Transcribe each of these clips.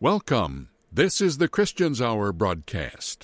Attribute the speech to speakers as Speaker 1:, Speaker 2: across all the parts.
Speaker 1: Welcome. This is the Christians Hour broadcast.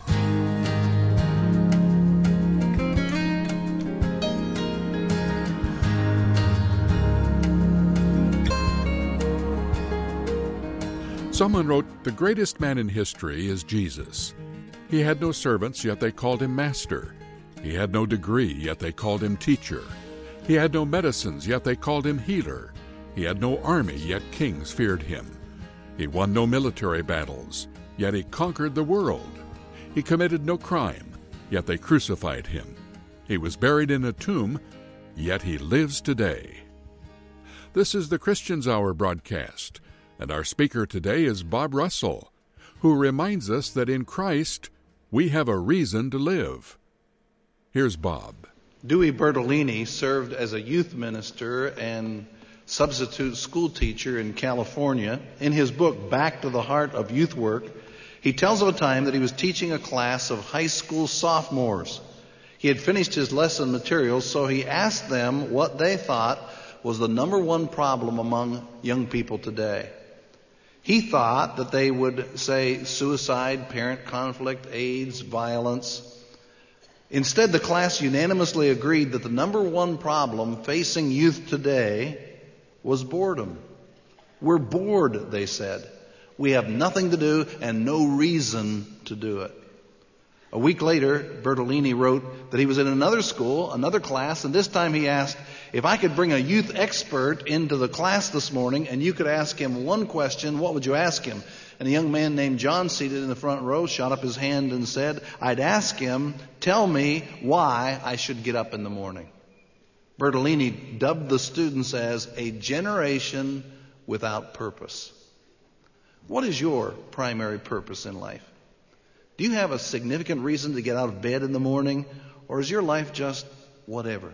Speaker 1: Someone wrote, "The greatest man in history is Jesus. He had no servants, yet they called him master. He had no degree, yet they called him teacher. He had no medicines, yet they called him healer. He had no army, yet kings feared him. He won no military battles, yet he conquered the world. He committed no crime, yet they crucified him. He was buried in a tomb, yet he lives today." This is the Christians Hour broadcast, and our speaker today is Bob Russell, who reminds us that in Christ we have a reason to live. Here's Bob.
Speaker 2: Dewey Bertolini served as a youth minister and substitute school teacher in California. In his book, Back to the Heart of Youth Work, he tells of a time that he was teaching a class of high school sophomores. He had finished his lesson materials, so he asked them what they thought was the number one problem among young people today. He thought that they would say suicide, parent conflict, AIDS, violence. Instead, the class unanimously agreed that the number one problem facing youth today was boredom. We're bored, they said. We have nothing to do and no reason to do it. A week later, Bertolini wrote that he was in another school, another class, and this time he asked, "If I could bring a youth expert into the class this morning and you could ask him one question, what would you ask him?" And a young man named John, seated in the front row, shot up his hand and said, "I'd ask him, tell me why I should get up in the morning." Bertolini dubbed the students as a generation without purpose. What is your primary purpose in life? Do you have a significant reason to get out of bed in the morning, or is your life just whatever?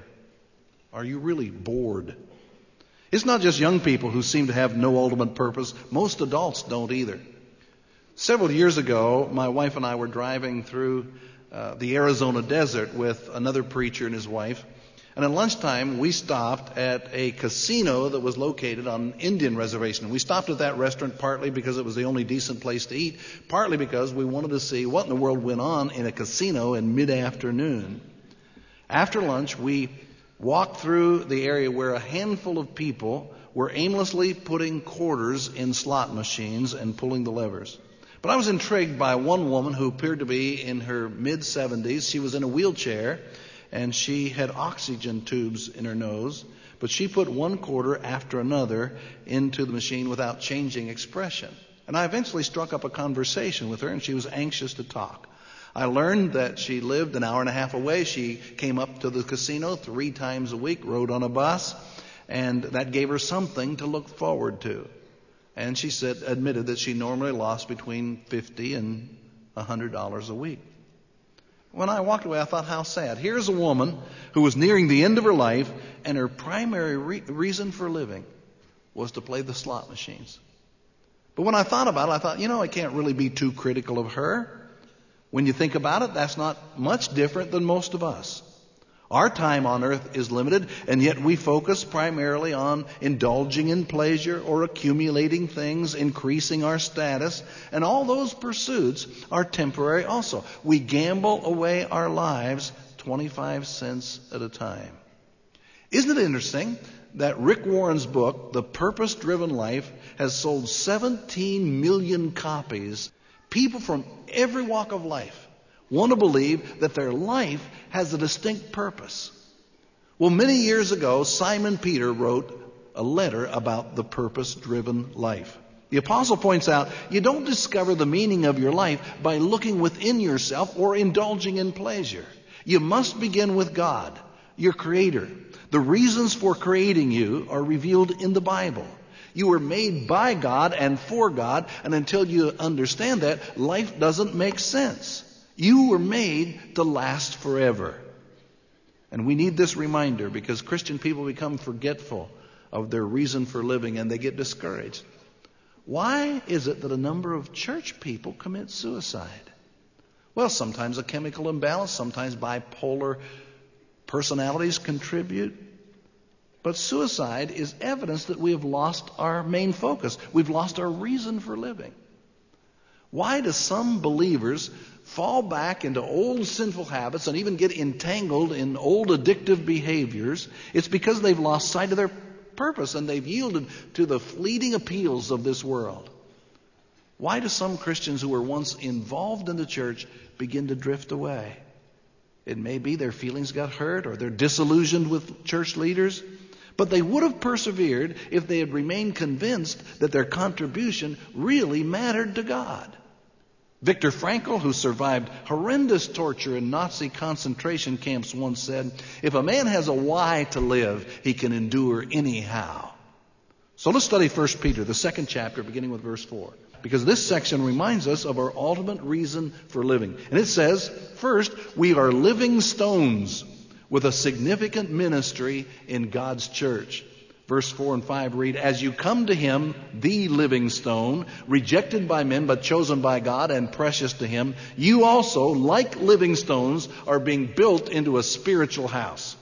Speaker 2: Are you really bored? It's not just young people who seem to have no ultimate purpose. Most adults don't either. Several years ago, my wife and I were driving through the Arizona desert with another preacher and his wife. And at lunchtime, we stopped at a casino that was located on an Indian reservation. We stopped at that restaurant partly because it was the only decent place to eat, partly because we wanted to see what in the world went on in a casino in mid-afternoon. After lunch, we walked through the area where a handful of people were aimlessly putting quarters in slot machines and pulling the levers. But I was intrigued by one woman who appeared to be in her mid-70s. She was in a wheelchair, and she had oxygen tubes in her nose, but she put one quarter after another into the machine without changing expression. And I eventually struck up a conversation with her, and she was anxious to talk. I learned that she lived an hour and a half away. She came up to the casino 3 times a week, rode on a bus, and that gave her something to look forward to. And she admitted that she normally lost between $50 and $100 a week. When I walked away, I thought, how sad. Here's a woman who was nearing the end of her life, and her primary reason for living was to play the slot machines. But when I thought about it, I thought, I can't really be too critical of her. When you think about it, that's not much different than most of us. Our time on earth is limited, and yet we focus primarily on indulging in pleasure or accumulating things, increasing our status, and all those pursuits are temporary also. We gamble away our lives 25 cents at a time. Isn't it interesting that Rick Warren's book, The Purpose-Driven Life, has sold 17 million copies? People from every walk of life want to believe that their life has a distinct purpose. Well, many years ago, Simon Peter wrote a letter about the purpose-driven life. The apostle points out, you don't discover the meaning of your life by looking within yourself or indulging in pleasure. You must begin with God, your Creator. The reasons for creating you are revealed in the Bible. You were made by God and for God, and until you understand that, life doesn't make sense. You were made to last forever. And we need this reminder because Christian people become forgetful of their reason for living and they get discouraged. Why is it that a number of church people commit suicide? Well, sometimes a chemical imbalance, sometimes bipolar personalities contribute. But suicide is evidence that we have lost our main focus. We've lost our reason for living. Why do some believers fall back into old sinful habits and even get entangled in old addictive behaviors? It's because they've lost sight of their purpose and they've yielded to the fleeting appeals of this world. Why do some Christians who were once involved in the church begin to drift away? It may be their feelings got hurt or they're disillusioned with church leaders, but they would have persevered if they had remained convinced that their contribution really mattered to God. Viktor Frankl, who survived horrendous torture in Nazi concentration camps, once said, "If a man has a why to live, he can endure anyhow." So let's study 1 Peter, the 2nd chapter, beginning with verse 4. Because this section reminds us of our ultimate reason for living. And it says, first, we are living stones with a significant ministry in God's church. Verse 4 and 5 read, "As you come to him, the living stone, rejected by men but chosen by God and precious to him, you also, like living stones, are being built into a spiritual house."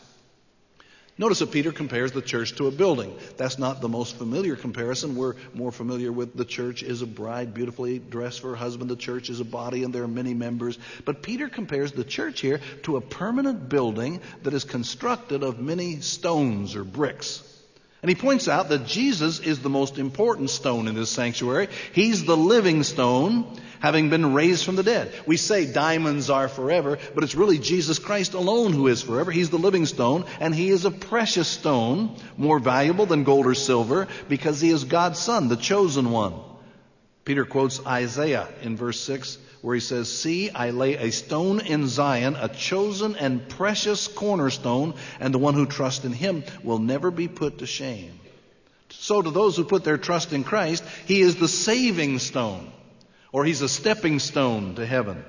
Speaker 2: Notice that Peter compares the church to a building. That's not the most familiar comparison. We're more familiar with the church is a bride beautifully dressed for her husband. The church is a body and there are many members. But Peter compares the church here to a permanent building that is constructed of many stones or bricks. And he points out that Jesus is the most important stone in this sanctuary. He's the living stone, having been raised from the dead. We say diamonds are forever, but it's really Jesus Christ alone who is forever. He's the living stone, and he is a precious stone, more valuable than gold or silver, because he is God's Son, the chosen one. Peter quotes Isaiah in verse 6, where he says, "See, I lay a stone in Zion, a chosen and precious cornerstone, and the one who trusts in him will never be put to shame." So to those who put their trust in Christ, he is the saving stone, or he's a stepping stone to heaven.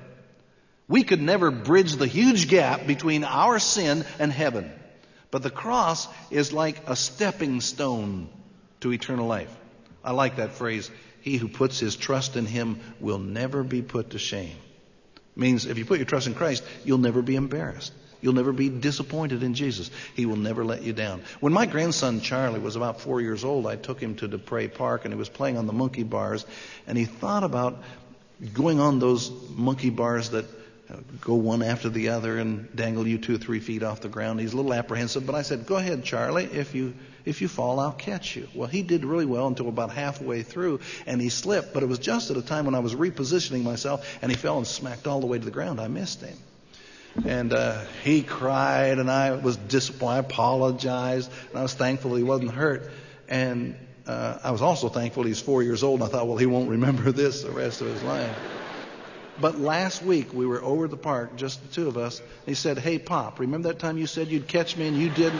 Speaker 2: We could never bridge the huge gap between our sin and heaven, but the cross is like a stepping stone to eternal life. I like that phrase. He who puts his trust in him will never be put to shame. It means if you put your trust in Christ, you'll never be embarrassed. You'll never be disappointed in Jesus. He will never let you down. When my grandson Charlie was about 4 years old, I took him to Dupre Park and he was playing on the monkey bars, and he thought about going on those monkey bars that go one after the other and dangle you 2 or 3 feet off the ground. He's a little apprehensive, but I said, "Go ahead, Charlie. If you fall, I'll catch you." Well, he did really well until about halfway through, and he slipped. But it was just at a time when I was repositioning myself, and he fell and smacked all the way to the ground. I missed him. And he cried, and I was disappointed. I apologized, and I was thankful he wasn't hurt. And I was also thankful he's 4 years old, and I thought, well, he won't remember this the rest of his life. But last week, we were over at the park, just the two of us. He said, "Hey, Pop, remember that time you said you'd catch me and you didn't?"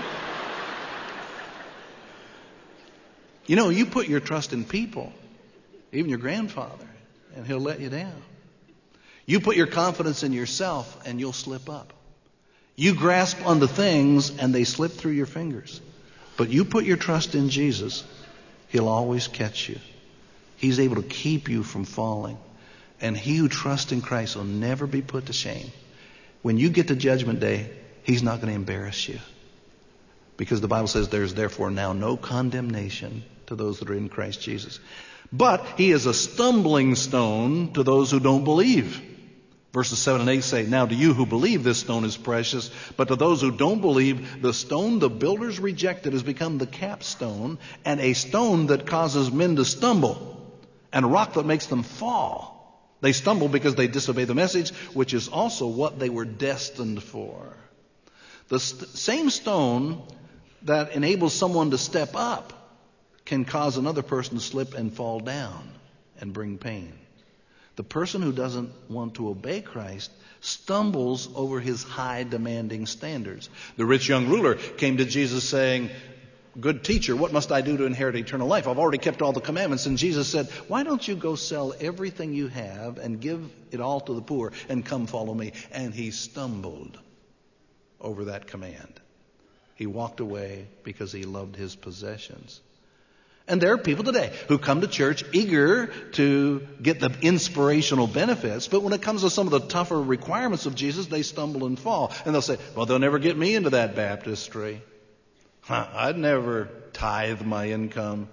Speaker 2: You know, you put your trust in people, even your grandfather, and he'll let you down. You put your confidence in yourself and you'll slip up. You grasp onto things and they slip through your fingers. But you put your trust in Jesus, he'll always catch you. He's able to keep you from falling. And he who trusts in Christ will never be put to shame. When you get to Judgment Day, he's not going to embarrass you. Because the Bible says there's therefore now no condemnation to those that are in Christ Jesus. But he is a stumbling stone to those who don't believe. Verses 7 and 8 say, "Now to you who believe this stone is precious, but to those who don't believe, the stone the builders rejected has become the capstone, and a stone that causes men to stumble, and a rock that makes them fall. They stumble because they disobey the message, which is also what they were destined for." The same stone that enables someone to step up can cause another person to slip and fall down and bring pain. The person who doesn't want to obey Christ stumbles over his high demanding standards. The rich young ruler came to Jesus saying, "Good teacher, what must I do to inherit eternal life? I've already kept all the commandments." And Jesus said, "Why don't you go sell everything you have and give it all to the poor and come follow me?" And he stumbled over that command. He walked away because he loved his possessions. And there are people today who come to church eager to get the inspirational benefits, but when it comes to some of the tougher requirements of Jesus, they stumble and fall. And they'll say, "Well, they'll never get me into that baptistry. I'd never tithe my income.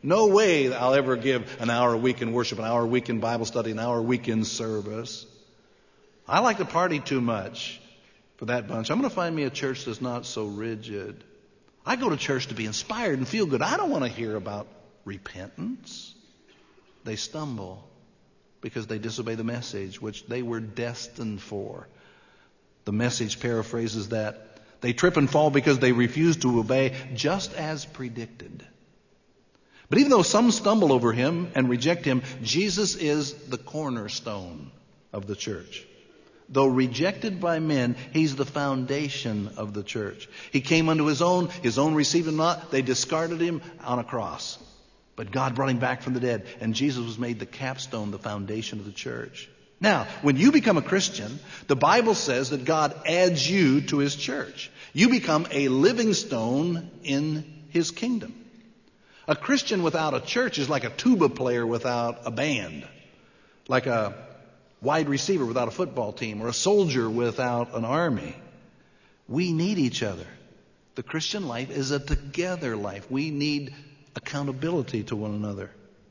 Speaker 2: No way I'll ever give an hour a week in worship, an hour a week in Bible study, an hour a week in service. I like to party too much for that bunch. I'm going to find me a church that's not so rigid. I go to church to be inspired and feel good. I don't want to hear about repentance. They stumble because they disobey the message which they were destined for. The Message paraphrases that. They trip and fall because they refuse to obey, just as predicted. But even though some stumble over him and reject him, Jesus is the cornerstone of the church. Though rejected by men, he's the foundation of the church. He came unto his own received him not. They discarded him on a cross. But God brought him back from the dead, and Jesus was made the capstone, the foundation of the church. Now, when you become a Christian, the Bible says that God adds you to his church. You become a living stone in his kingdom. A Christian without a church is like a tuba player without a band, like a wide receiver without a football team, or a soldier without an army. We need each other. The Christian life is a together life. We need accountability to one another.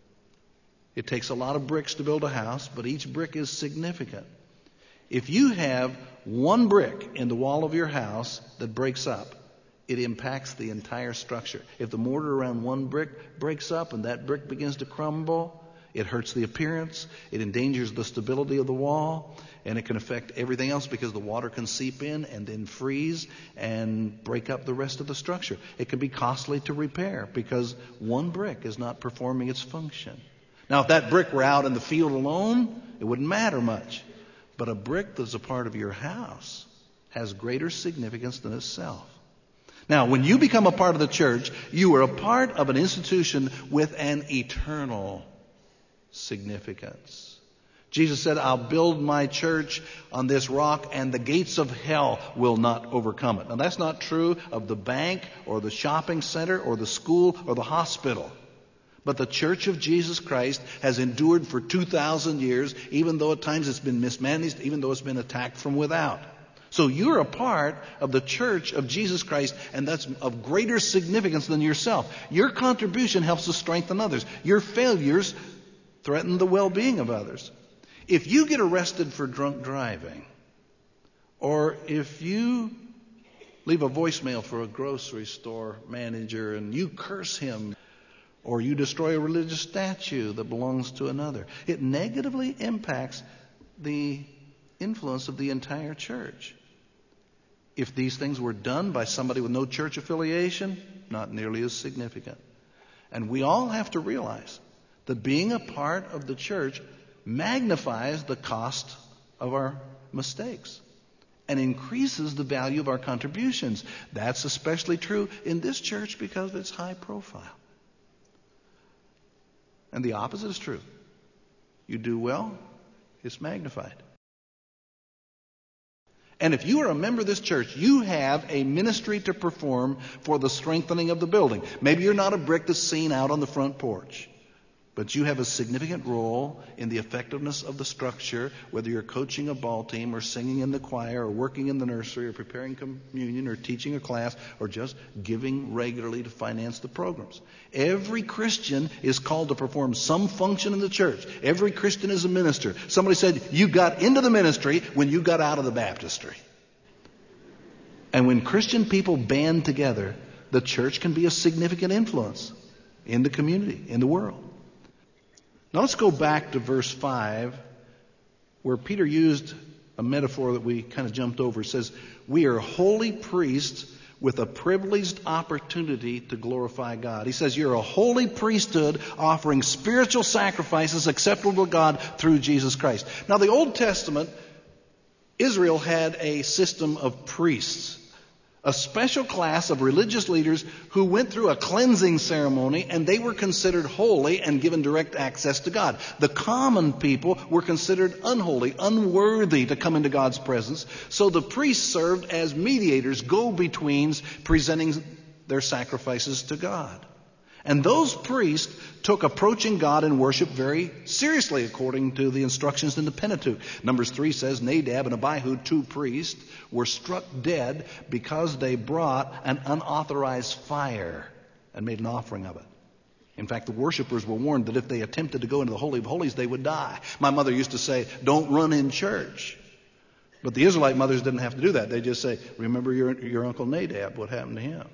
Speaker 2: It takes a lot of bricks to build a house, but each brick is significant. If you have one brick in the wall of your house that breaks up, it impacts the entire structure. If the mortar around one brick breaks up and that brick begins to crumble, it hurts the appearance, it endangers the stability of the wall, and it can affect everything else because the water can seep in and then freeze and break up the rest of the structure. It can be costly to repair because one brick is not performing its function. Now, if that brick were out in the field alone, it wouldn't matter much. But a brick that's a part of your house has greater significance than itself. Now, when you become a part of the church, you are a part of an institution with an eternal significance. Jesus said, I'll build my church on this rock and the gates of hell will not overcome it. Now, that's not true of the bank or the shopping center or the school or the hospital. But the Church of Jesus Christ has endured for 2,000 years, even though at times it's been mismanaged, even though it's been attacked from without. So you're a part of the Church of Jesus Christ, and that's of greater significance than yourself. Your contribution helps to strengthen others. Your failures threaten the well-being of others. If you get arrested for drunk driving, or if you leave a voicemail for a grocery store manager and you curse him, or you destroy a religious statue that belongs to another, it negatively impacts the influence of the entire church. If these things were done by somebody with no church affiliation, not nearly as significant. And we all have to realize that being a part of the church magnifies the cost of our mistakes and increases the value of our contributions. That's especially true in this church because it's high profile. And the opposite is true. You do well, it's magnified. And if you are a member of this church, you have a ministry to perform for the strengthening of the building. Maybe you're not a brick that's seen out on the front porch, but you have a significant role in the effectiveness of the structure, whether you're coaching a ball team or singing in the choir or working in the nursery or preparing communion or teaching a class or just giving regularly to finance the programs. Every Christian is called to perform some function in the church. Every Christian is a minister. Somebody said, you got into the ministry when you got out of the baptistry. And when Christian people band together, the church can be a significant influence in the community, in the world. Now let's go back to verse 5, where Peter used a metaphor that we kind of jumped over. It says, we are holy priests with a privileged opportunity to glorify God. He says, you're a holy priesthood offering spiritual sacrifices acceptable to God through Jesus Christ. Now, the Old Testament, Israel had a system of priests, a special class of religious leaders who went through a cleansing ceremony, and they were considered holy and given direct access to God. The common people were considered unholy, unworthy to come into God's presence. So the priests served as mediators, go-betweens, presenting their sacrifices to God. And those priests took approaching God in worship very seriously, according to the instructions in the Pentateuch. Numbers 3 says, Nadab and Abihu, 2 priests, were struck dead because they brought an unauthorized fire and made an offering of it. In fact, the worshipers were warned that if they attempted to go into the Holy of Holies, they would die. My mother used to say, don't run in church. But the Israelite mothers didn't have to do that. They just say, remember your Uncle Nadab, what happened to him?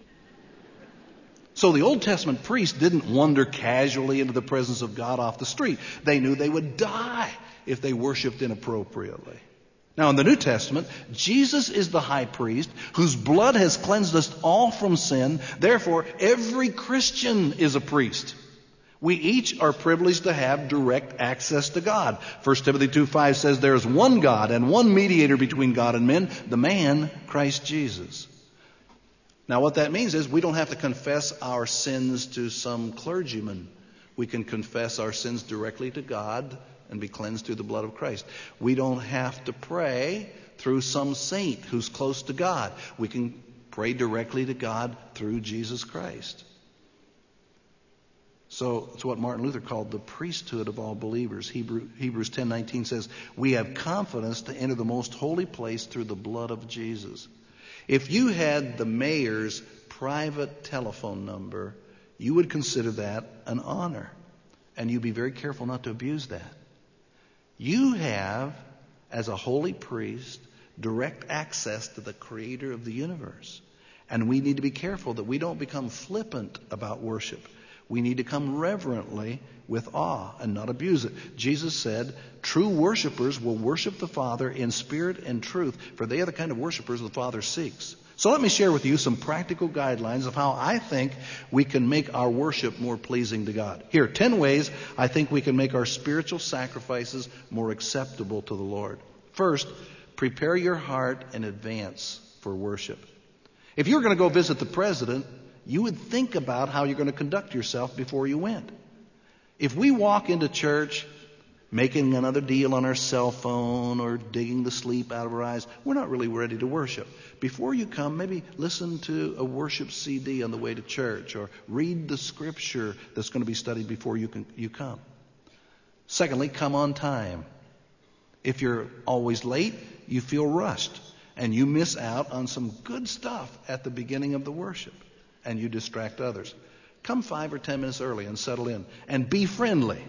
Speaker 2: So the Old Testament priests didn't wander casually into the presence of God off the street. They knew they would die if they worshiped inappropriately. Now in the New Testament, Jesus is the high priest whose blood has cleansed us all from sin. Therefore, every Christian is a priest. We each are privileged to have direct access to God. 1 Timothy 2:5 says there is one God and one mediator between God and men, the man, Christ Jesus. Now what that means is we don't have to confess our sins to some clergyman. We can confess our sins directly to God and be cleansed through the blood of Christ. We don't have to pray through some saint who's close to God. We can pray directly to God through Jesus Christ. So it's what Martin Luther called the priesthood of all believers. Hebrews 10:19 says, we have confidence to enter the most holy place through the blood of Jesus. If you had the mayor's private telephone number, you would consider that an honor. And you'd be very careful not to abuse that. You have, as a holy priest, direct access to the creator of the universe. And we need to be careful that we don't become flippant about worship. We need to come reverently with awe and not abuse it. Jesus said, true worshipers will worship the Father in spirit and truth, for they are the kind of worshipers the Father seeks. So let me share with you some practical guidelines of how I think we can make our worship more pleasing to God. Here, 10 ways I think we can make our spiritual sacrifices more acceptable to the Lord. First, prepare your heart in advance for worship. If you're going to go visit the president, you would think about how you're going to conduct yourself before you went. If we walk into church making another deal on our cell phone or digging the sleep out of our eyes, we're not really ready to worship. Before you come, maybe listen to a worship CD on the way to church or read the scripture that's going to be studied before you come. Secondly, come on time. If you're always late, you feel rushed and you miss out on some good stuff at the beginning of the worship and you distract others. Come 5 or 10 minutes early and settle in and be friendly.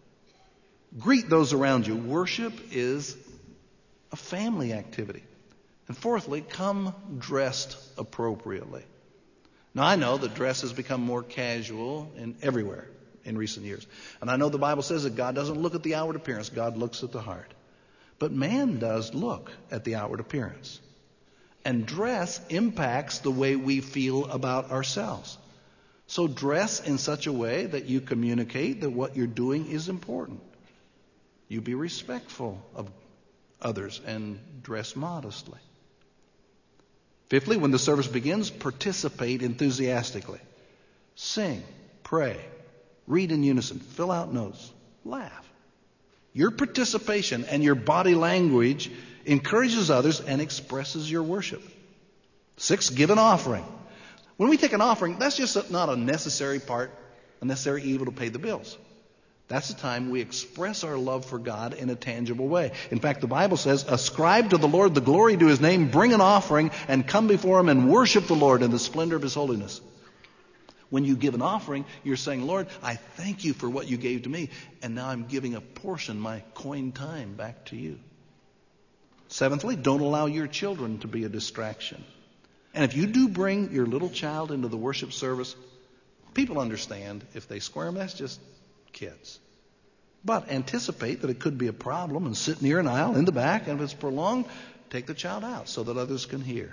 Speaker 2: Greet those around you. Worship is a family activity. And fourthly, come dressed appropriately. Now, I know that dress has become more casual everywhere in recent years. And I know the Bible says that God doesn't look at the outward appearance. God looks at the heart. But man does look at the outward appearance. And dress impacts the way we feel about ourselves. So dress in such a way that you communicate that what you're doing is important. You be respectful of others and dress modestly. Fifthly, when the service begins, participate enthusiastically. Sing, pray, read in unison, fill out notes, laugh. Your participation and your body language encourages others and expresses your worship. 6, give an offering. When we take an offering, that's just not a necessary part, a necessary evil to pay the bills. That's the time we express our love for God in a tangible way. In fact, the Bible says, ascribe to the Lord the glory to His name, bring an offering, and come before Him and worship the Lord in the splendor of His holiness. When you give an offering, you're saying, Lord, I thank you for what you gave to me, and now I'm giving a portion, my coin time, back to you. Seventhly, don't allow your children to be a distraction. And if you do bring your little child into the worship service, people understand if they squirm, that's just kids. But anticipate that it could be a problem and sit near an aisle in the back, and if it's prolonged, take the child out so that others can hear.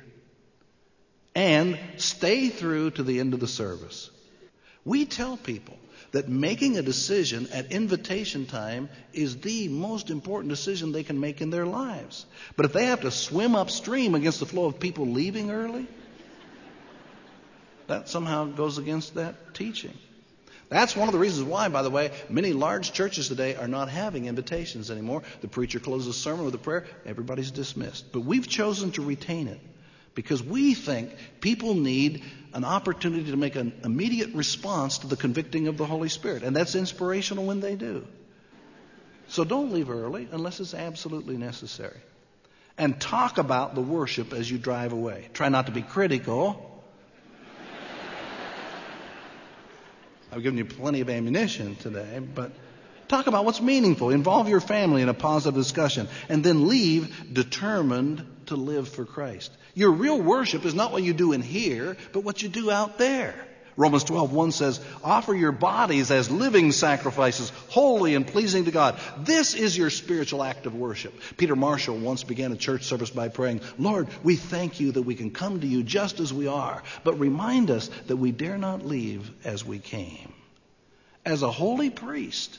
Speaker 2: And stay through to the end of the service. We tell people that making a decision at invitation time is the most important decision they can make in their lives. But if they have to swim upstream against the flow of people leaving early, that somehow goes against that teaching. That's one of the reasons why, by the way, many large churches today are not having invitations anymore. The preacher closes the sermon with a prayer, everybody's dismissed. But we've chosen to retain it because we think people need an opportunity to make an immediate response to the convicting of the Holy Spirit. And that's inspirational when they do. So don't leave early unless it's absolutely necessary. And talk about the worship as you drive away. Try not to be critical. I've given you plenty of ammunition today, but talk about what's meaningful. Involve your family in a positive discussion, and then leave determined to live for Christ. Your real worship is not what you do in here, but what you do out there. Romans 12:1 says, offer your bodies as living sacrifices, holy and pleasing to God. This is your spiritual act of worship. Peter Marshall once began a church service by praying, Lord, we thank you that we can come to you just as we are, but remind us that we dare not leave as we came. As a holy priest,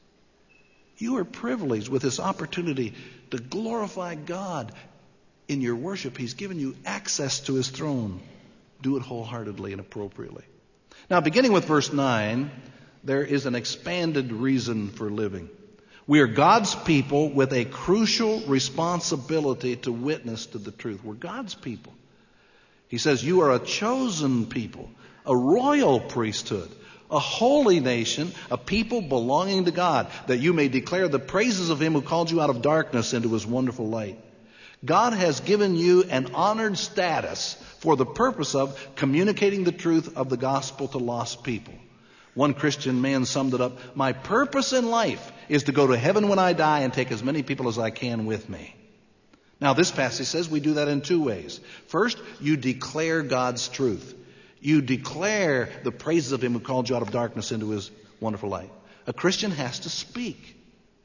Speaker 2: you are privileged with this opportunity to glorify God in your worship. He's given you access to his throne. Do it wholeheartedly and appropriately. Now, beginning with verse 9, there is an expanded reason for living. We are God's people with a crucial responsibility to witness to the truth. We're God's people. He says, you are a chosen people, a royal priesthood, a holy nation, a people belonging to God, that you may declare the praises of him who called you out of darkness into his wonderful light. God has given you an honored status for the purpose of communicating the truth of the gospel to lost people. One Christian man summed it up, my purpose in life is to go to heaven when I die and take as many people as I can with me. Now, this passage says we do that in two ways. First, you declare God's truth. You declare the praises of him who called you out of darkness into his wonderful light. A Christian has to speak.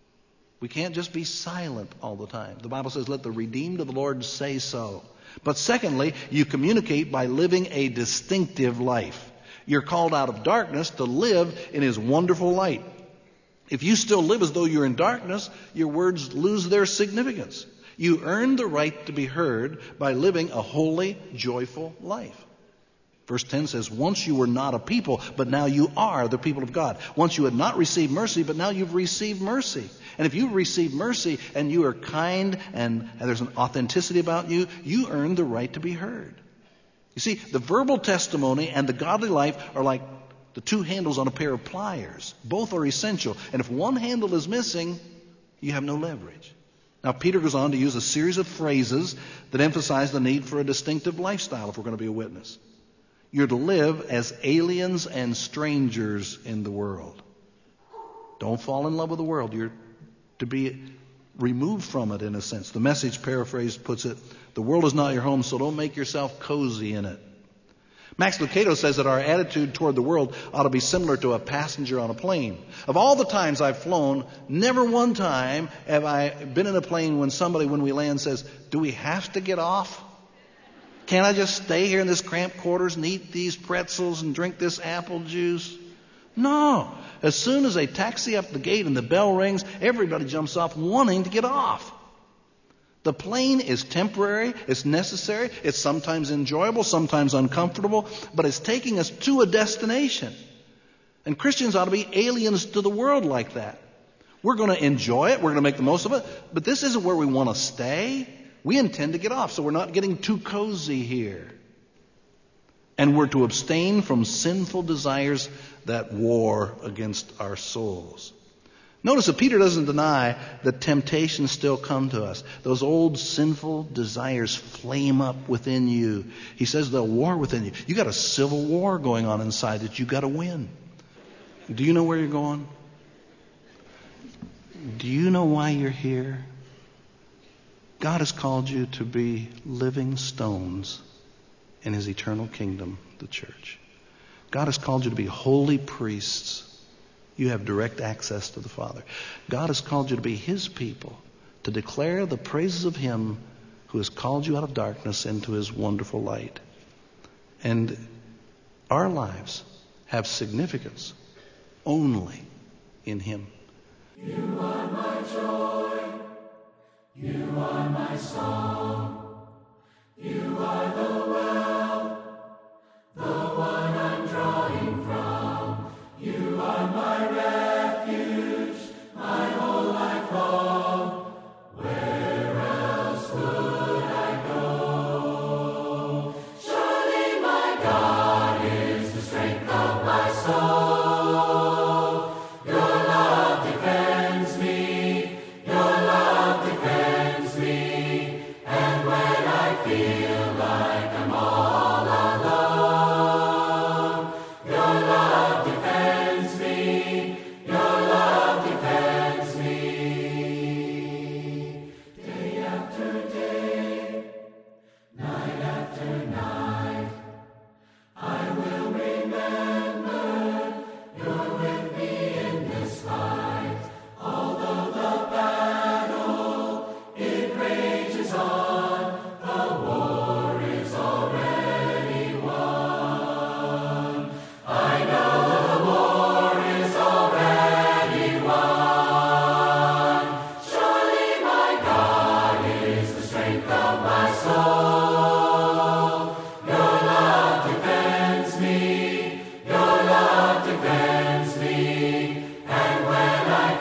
Speaker 2: We can't just be silent all the time. The Bible says, let the redeemed of the Lord say so. But secondly, you communicate by living a distinctive life. You're called out of darkness to live in his wonderful light. If you still live as though you're in darkness, your words lose their significance. You earn the right to be heard by living a holy, joyful life. Verse 10 says, once you were not a people, but now you are the people of God. Once you had not received mercy, but now you've received mercy. And if you've received mercy and you are kind and there's an authenticity about you, you earn the right to be heard. You see, the verbal testimony and the godly life are like the two handles on a pair of pliers. Both are essential. And if one handle is missing, you have no leverage. Now, Peter goes on to use a series of phrases that emphasize the need for a distinctive lifestyle if we're going to be a witness. You're to live as aliens and strangers in the world. Don't fall in love with the world. You're to be removed from it in a sense. The Message paraphrase puts it, the world is not your home, so don't make yourself cozy in it. Max Lucado says that our attitude toward the world ought to be similar to a passenger on a plane. Of all the times I've flown, never one time have I been in a plane when we land, says, do we have to get off? Can't I just stay here in this cramped quarters and eat these pretzels and drink this apple juice? No. As soon as they taxi up the gate and the bell rings, everybody jumps off wanting to get off. The plane is temporary, it's necessary, it's sometimes enjoyable, sometimes uncomfortable, but it's taking us to a destination. And Christians ought to be aliens to the world like that. We're going to enjoy it, we're going to make the most of it, but this isn't where we want to stay. We intend to get off, so we're not getting too cozy here. And we're to abstain from sinful desires that war against our souls. Notice that Peter doesn't deny that temptations still come to us. Those old sinful desires flame up within you. He says they'll war within you. You got a civil war going on inside that you got to win. Do you know where you're going? Do you know why you're here? God has called you to be living stones in his eternal kingdom, the church. God has called you to be holy priests. You have direct access to the Father. God has called you to be his people, to declare the praises of him who has called you out of darkness into his wonderful light. And our lives have significance only in him.
Speaker 3: You are my joy. You are my song. You are the well, the one I'm drawing from. You are my refuge, my whole life long. Where else would I go? Surely my God is the strength of my soul. Your love defends me. Your love defends me. And when I feel like I'm all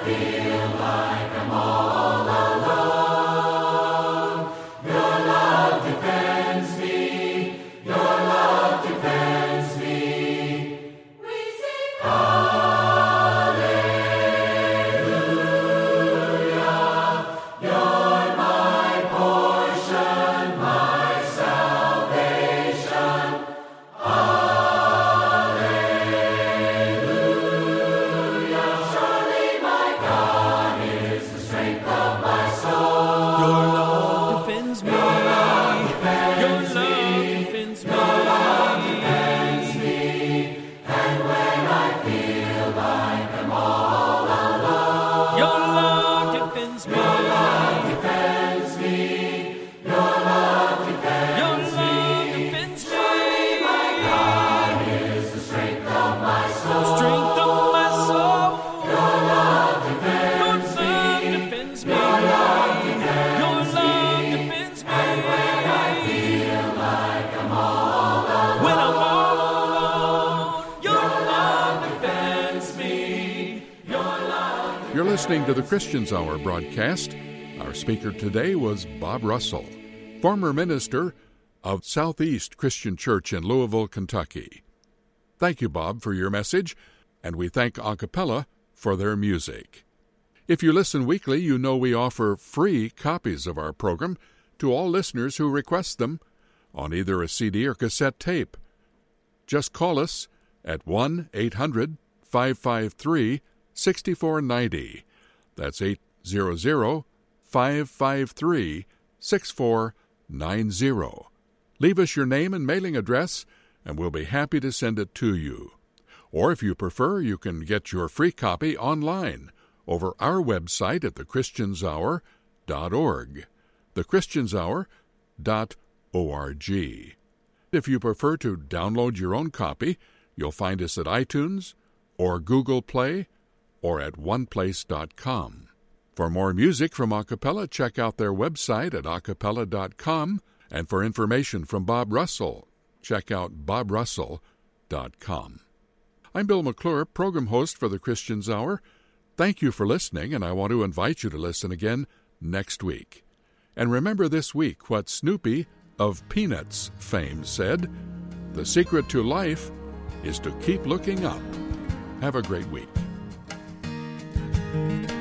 Speaker 3: feel like I'm all alone, your love defends me, your love defends me. We sing hallelujah, you're my portion, my salvation. Hallelujah, surely my God is the strength of my soul.
Speaker 4: Your love defends me. Your love defends me.
Speaker 3: Your love defends me, and when I feel like I'm all alone,
Speaker 4: Your love defends me.
Speaker 3: your love defends me, your love defends
Speaker 4: Your
Speaker 3: me.
Speaker 4: love defends me.
Speaker 3: My God is the strength of my soul.
Speaker 4: Strength of my soul.
Speaker 3: Your love
Speaker 4: Your
Speaker 3: defends
Speaker 4: love
Speaker 3: me,
Speaker 4: defends me.
Speaker 3: your love defends
Speaker 4: Your
Speaker 3: me.
Speaker 4: love defends me.
Speaker 3: Feel like I'm all alone.
Speaker 4: When I'm all alone, Your love defends me. Your love.
Speaker 1: You're listening to the Christians Hour broadcast. Our speaker today was Bob Russell, former minister of Southeast Christian Church in Louisville, Kentucky. Thank you, Bob, for your message, and we thank Acapella for their music. If you listen weekly, you know we offer free copies of our program to all listeners who request them on either a CD or cassette tape. Just call us at 1-800-553-6490. That's 800-553-6490. Leave us your name and mailing address, and we'll be happy to send it to you. Or if you prefer, you can get your free copy online over our website at thechristianshour.org, thechristianshour.org. If you prefer to download your own copy, you'll find us at iTunes or Google Play or at oneplace.com. For more music from Acapella, check out their website at acapella.com, and for information from Bob Russell, check out bobrussell.com. I'm Bill McClure, program host for the Christians Hour. Thank you for listening, and I want to invite you to listen again next week. And remember this week what Snoopy of Peanuts fame said, "The secret to life is to keep looking up." Have a great week.